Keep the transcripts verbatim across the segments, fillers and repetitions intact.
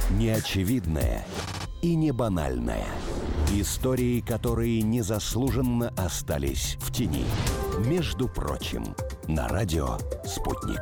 Неочевидное и не банальное. Истории, которые незаслуженно остались в тени. Между прочим, на радио «Спутник».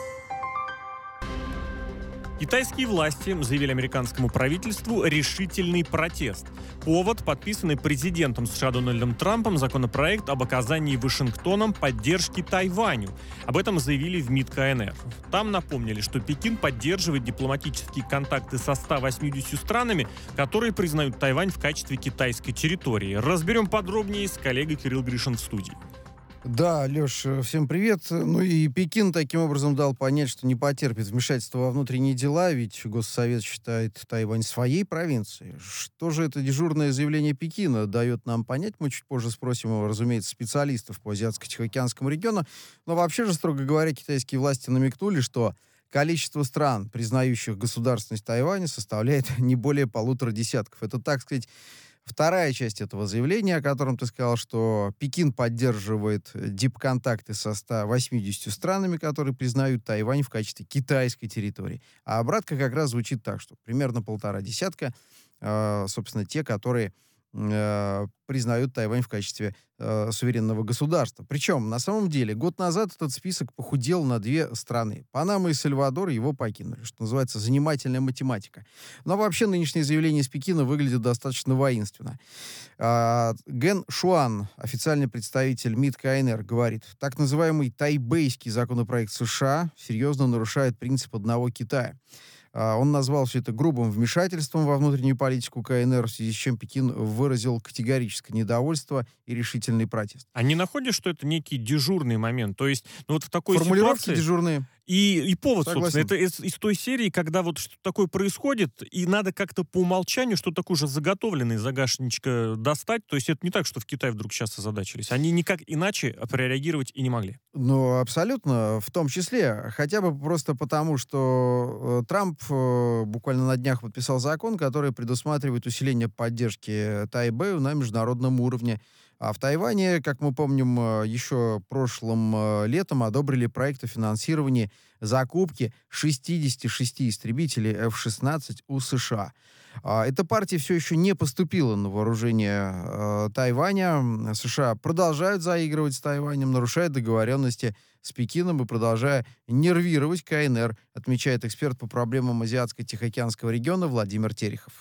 Китайские власти заявили американскому правительству решительный протест. Повод – подписанный президентом США Дональдом Трампом законопроект об оказании Вашингтоном поддержки Тайваню. Об этом заявили в МИД КНР. Там напомнили, что Пекин поддерживает дипломатические контакты со ста восьмидесятью странами, которые признают Тайвань в качестве китайской территории. Разберем подробнее с коллегой Кирилл Гришин в студии. Да, Леш, всем привет. Ну и Пекин таким образом дал понять, что не потерпит вмешательства во внутренние дела, ведь Госсовет считает Тайвань своей провинцией. Что же это дежурное заявление Пекина дает нам понять? Мы чуть позже спросим его, разумеется, специалистов по Азиатско-Тихоокеанскому региону. Но вообще же, строго говоря, китайские власти намекнули, что количество стран, признающих государственность Тайваня, составляет не более полутора десятков. Это, так сказать, вторая часть этого заявления, о котором ты сказал, что Пекин поддерживает дипконтакты со ста восьмидесятью странами, которые признают Тайвань в качестве китайской территории. А обратка как раз звучит так, что примерно полтора десятка, э, собственно, те, которые э, признают Тайвань в качестве э, суверенного государства. Причем, на самом деле, год назад этот список похудел на две страны. Панама и Сальвадор его покинули, что называется занимательная математика. Но вообще нынешнее заявление из Пекина выглядит достаточно воинственно. А, Ген Шуан, официальный представитель МИД КНР, говорит, так называемый тайбэйский законопроект США серьезно нарушает принцип одного Китая. Он назвал все это грубым вмешательством во внутреннюю политику КНР, в связи с чем Пекин выразил категорическое недовольство и решительный протест. А не находишь, что это некий дежурный момент? То есть, ну вот в такой формулировки ситуации... дежурные. И, и повод, Согласен. собственно, это из, из той серии, когда вот что-то такое происходит, и надо как-то по умолчанию что-то такое уже заготовленное из загашничка достать. То есть это не так, что в Китае вдруг сейчас озадачились. Они никак иначе прореагировать и не могли. Ну, абсолютно, в том числе. Хотя бы просто потому, что э, Трамп э, буквально на днях подписал закон, который предусматривает усиление поддержки Тайбэю на международном уровне. А в Тайване, как мы помним, еще прошлым летом одобрили проект о финансировании закупки шестидесяти шести истребителей эф шестнадцать у США. Эта партия все еще не поступила на вооружение э, Тайваня. США продолжают заигрывать с Тайванем, нарушая договоренности с Пекином и продолжая нервировать КНР, отмечает эксперт по проблемам Азиатско-Тихоокеанского региона Владимир Терехов.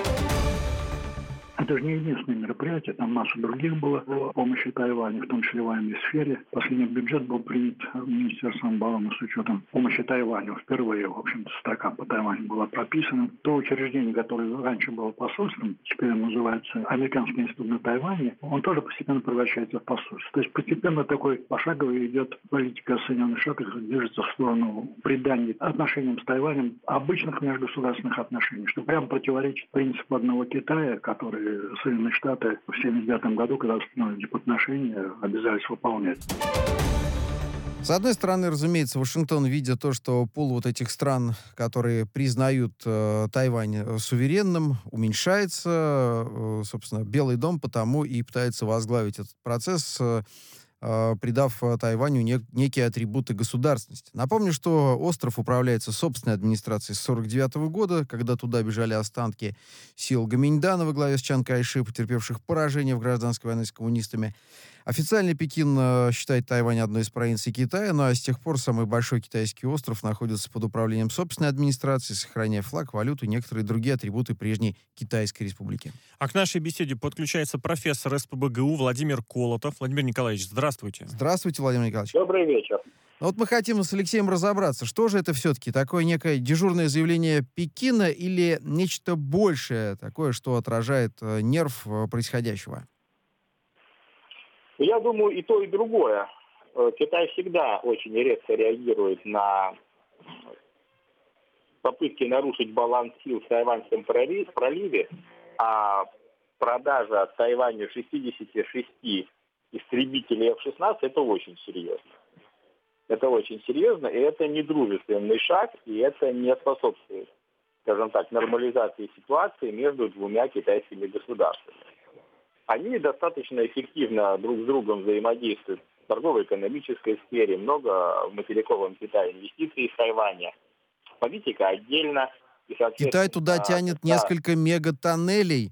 Это же не единственное мероприятие, там масса других было по помощи Тайваню, в том числе в военной сфере. Последний бюджет был принят Министерством обороны с учетом помощи Тайваню. Впервые, в общем-то, строка по Тайваню была прописана. То учреждение, которое раньше было посольством, теперь называется Американский институт на Тайване, он тоже постепенно превращается в посольство. То есть постепенно такой пошаговый идет политика Соединенных Штатов, движется в сторону придания отношениям с Тайванем обычных межгосударственных отношений, что прямо противоречит принципу одного Китая, который Соединенные Штаты в семьдесят девятом году, когда установили дипотношения, обязались выполнять. С одной стороны, разумеется, Вашингтон, видя то, что пул вот этих стран, которые признают э, Тайвань суверенным, уменьшается, э, собственно, Белый дом потому и пытается возглавить этот процесс, э, придав Тайваню нек- некие атрибуты государственности. Напомню, что остров управляется собственной администрацией с сорок девятого года, когда туда бежали останки сил Гоминьдана во главе с Чан Кайши, потерпевших поражение в гражданской войне с коммунистами. Официально Пекин э, считает Тайвань одной из провинций Китая, но а с тех пор самый большой китайский остров находится под управлением собственной администрации, сохраняя флаг, валюту и некоторые другие атрибуты прежней Китайской республики. А к нашей беседе подключается профессор эс пэ бэ гэ у Владимир Колотов. Владимир Николаевич, здравствуйте. Здравствуйте, Владимир Николаевич. Добрый вечер. Ну вот мы хотим с Алексеем разобраться, что же это все-таки, такое некое дежурное заявление Пекина или нечто большее, такое, что отражает э, нерв э, происходящего? Я думаю, и то, и другое. Китай всегда очень резко реагирует на попытки нарушить баланс сил в Тайваньском проливе, а продажа Тайваню шестидесяти шести истребителей эф шестнадцать – это очень серьезно. Это очень серьезно, и это недружественный шаг, и это не способствует, скажем так, нормализации ситуации между двумя китайскими государствами. Они достаточно эффективно друг с другом взаимодействуют в торгово-экономической сфере, много в материковом Китае инвестиций из Тайваня. Политика отдельно, И, Китай туда тянет да, несколько мегатоннелей.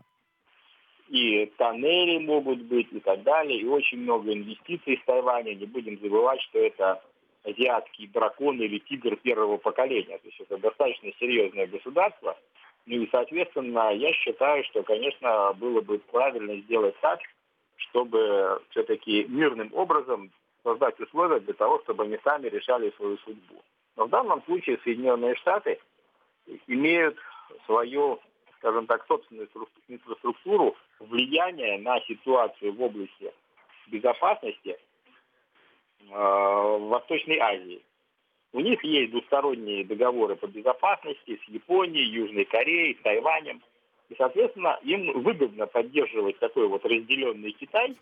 И тоннели могут быть, и так далее, и очень много инвестиций из Тайваня. Не будем забывать, что это азиатский дракон или тигр первого поколения. То есть это достаточно серьезное государство. Ну и, соответственно, я считаю, что, конечно, было бы правильно сделать так, чтобы все-таки мирным образом создать условия для того, чтобы они сами решали свою судьбу. Но в данном случае Соединенные Штаты имеют свою, скажем так, собственную инфраструктуру, влияние на ситуацию в области безопасности э, в Восточной Азии. У них есть двусторонние договоры по безопасности с Японией, Южной Кореей, с Тайванем. И, соответственно, им выгодно поддерживать такой вот разделенный Китай.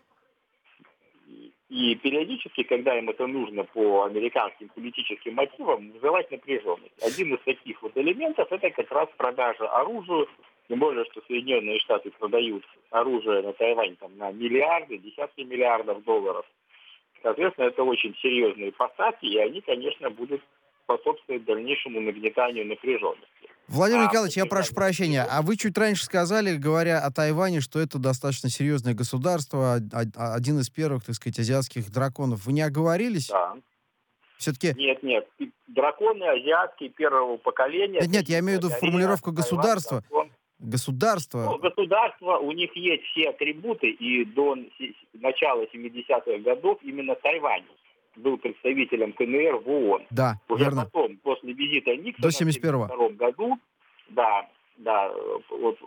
И периодически, когда им это нужно по американским политическим мотивам, вызывать напряженность. Один из таких вот элементов – это как раз продажа оружия. Тем более, что Соединенные Штаты продают оружие на Тайвань там, на миллиарды, десятки миллиардов долларов. Соответственно, это очень серьезные поставки, и они, конечно, будут способствовать дальнейшему нагнетанию напряженности. Владимир а Николаевич, я прошу прощения, а вы чуть раньше сказали, говоря о Тайване, что это достаточно серьезное государство, один из первых, так сказать, азиатских драконов. Вы не оговорились? Да. Все-таки... Нет, нет. Драконы азиатские первого поколения. Нет, нет, я имею в виду формулировку государства. Тайвань, Государство. Ну, государство, у них есть все атрибуты, и до начала семидесятых годов именно Тайвань был представителем КНР в ООН. Да, Уже верно. потом, после визита Никсона до семьдесят первого. в семьдесят втором году, да, да, вот,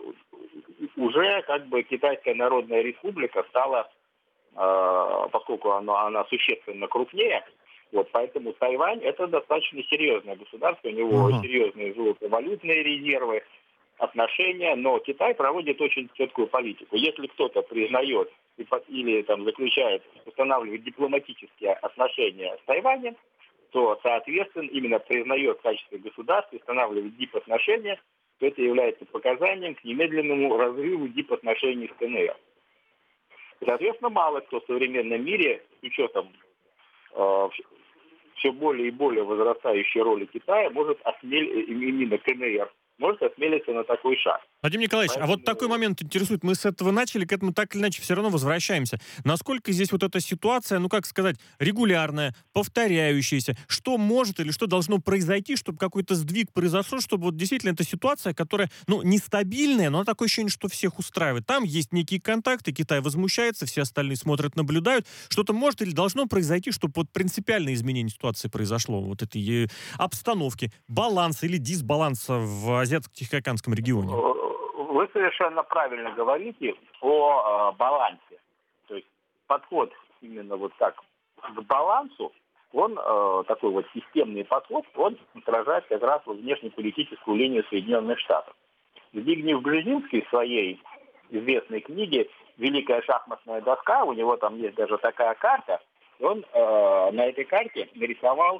уже как бы Китайская Народная Республика стала, э, поскольку она, она существенно крупнее, вот, поэтому Тайвань это достаточно серьезное государство, у него uh-huh. серьезные золотовалютные резервы, отношения, но Китай проводит очень четкую политику. Если кто-то признает или там заключает, устанавливает дипломатические отношения с Тайванем, то, соответственно, именно признает в качестве государства, устанавливает дипотношения, то это является показанием к немедленному разрыву дипотношений с КНР. Соответственно, мало кто в современном мире, с учетом э, все более и более возрастающей роли Китая, может осмелиться, именно КНР, может осмелиться на такой шаг. Владимир Николаевич, Поэтому... а вот такой момент интересует. Мы с этого начали, к этому так или иначе все равно возвращаемся. Насколько здесь вот эта ситуация, ну как сказать, регулярная, повторяющаяся? Что может или что должно произойти, чтобы какой-то сдвиг произошел, чтобы вот действительно эта ситуация, которая, ну, нестабильная, но такое ощущение, что всех устраивает. Там есть некие контакты, Китай возмущается, все остальные смотрят, наблюдают. Что-то может или должно произойти, чтобы вот принципиальное изменение ситуации произошло, вот этой обстановки, баланса или дисбаланса в Азиатско-Тихоокеанском регионе? Вы совершенно правильно говорите о э, балансе. То есть подход именно вот так к балансу, он э, такой вот системный подход, он отражает как раз вот внешнеполитическую линию Соединенных Штатов. Збигнев Бжезинский в своей известной книге «Великая шахматная доска», у него там есть даже такая карта, он э, на этой карте нарисовал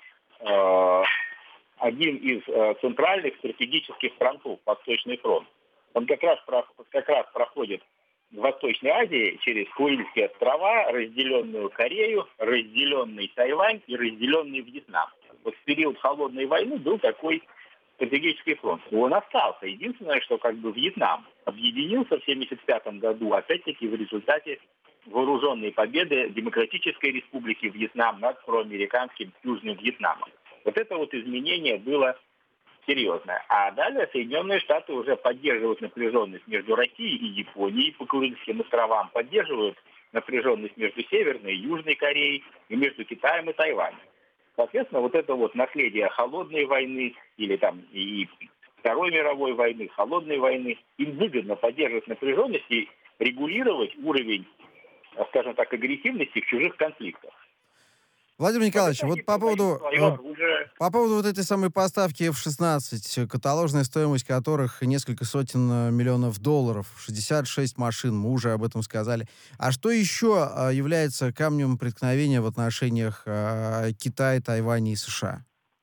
э, один из э, центральных стратегических фронтов, Восточный фронт. Он как раз, как раз проходит в Восточной Азии через Курильские острова, разделенную Корею, разделенный Тайвань и разделенный Вьетнам. Вот в период Холодной войны был такой стратегический фронт. И он остался. Единственное, что как бы Вьетнам объединился в семьдесят пятом году, опять-таки в результате вооруженной победы Демократической Республики Вьетнам над проамериканским Южным Вьетнамом. Вот это вот изменение было серьезное. А далее Соединенные Штаты уже поддерживают напряженность между Россией и Японией по Курильским островам, поддерживают напряженность между Северной и Южной Кореей и между Китаем и Тайванем. Соответственно, вот это вот наследие холодной войны или там и Второй мировой войны, холодной войны, им выгодно поддерживать напряженность и регулировать уровень, скажем так, агрессивности в чужих конфликтах. Владимир Николаевич, вот по поводу, по поводу вот этой самой поставки эф шестнадцать, каталожная стоимость которых несколько сотен миллионов долларов, шестьдесят шесть машин, мы уже об этом сказали. А что еще является камнем преткновения в отношениях Китая, Тайваня и США?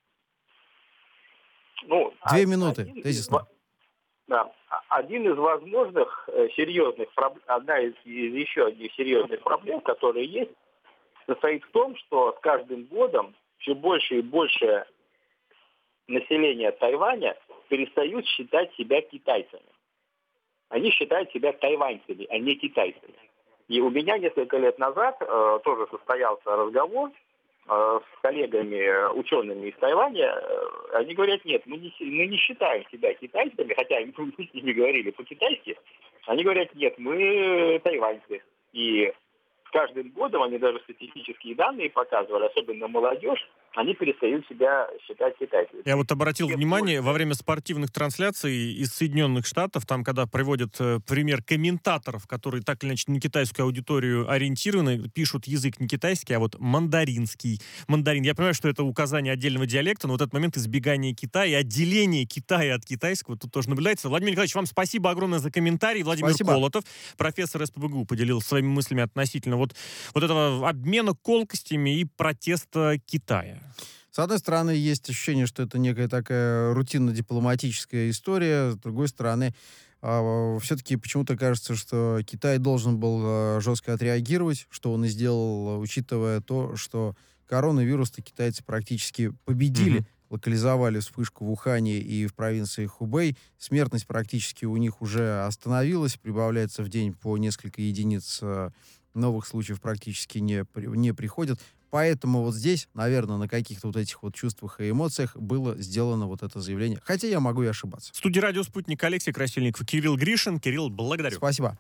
Ну, Две минуты, тезисно. Из, да, один из возможных серьезных проблем, одна из, из еще одних серьезных проблем, которые есть, состоит в том, что с каждым годом все больше и больше населения Тайваня перестают считать себя китайцами. Они считают себя тайваньцами, а не китайцами. И у меня несколько лет назад э, тоже состоялся разговор э, с коллегами, учеными из Тайваня. Э, они говорят, нет, мы не, мы не считаем себя китайцами, хотя они с ними говорили по-китайски. Они говорят, нет, мы тайваньцы. И с каждым годом, они даже статистические данные показывали, особенно молодежь, они перестают себя считать китайцами. Я вот обратил Нет, внимание, может... во время спортивных трансляций из Соединенных Штатов, там, когда приводят э, пример комментаторов, которые так или иначе на китайскую аудиторию ориентированы, пишут язык не китайский, а вот мандаринский. Мандарин. Я понимаю, что это указание отдельного диалекта, но вот этот момент избегания Китая и отделения Китая от китайского тут тоже наблюдается. Владимир Николаевич, вам спасибо огромное за комментарий. Владимир спасибо. Колотов, профессор СПбГУ, поделился своими мыслями относительно вот, вот этого обмена колкостями и протеста Китая. С одной стороны, есть ощущение, что это некая такая рутинно-дипломатическая история. С другой стороны, э, все-таки почему-то кажется, что Китай должен был э, жестко отреагировать, что он и сделал, учитывая то, что коронавирус-то китайцы практически победили. Mm-hmm. Локализовали вспышку в Ухане и в провинции Хубэй. Смертность практически у них уже остановилась. Прибавляется в день по несколько единиц. Э, новых случаев практически не, не приходят. Поэтому вот здесь, наверное, на каких-то вот этих вот чувствах и эмоциях было сделано вот это заявление. Хотя я могу и ошибаться. В студии «Радио Спутник» Алексей Красильников, Кирилл Гришин. Кирилл, благодарю. Спасибо.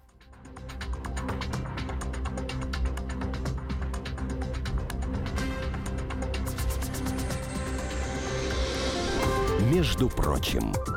Между прочим.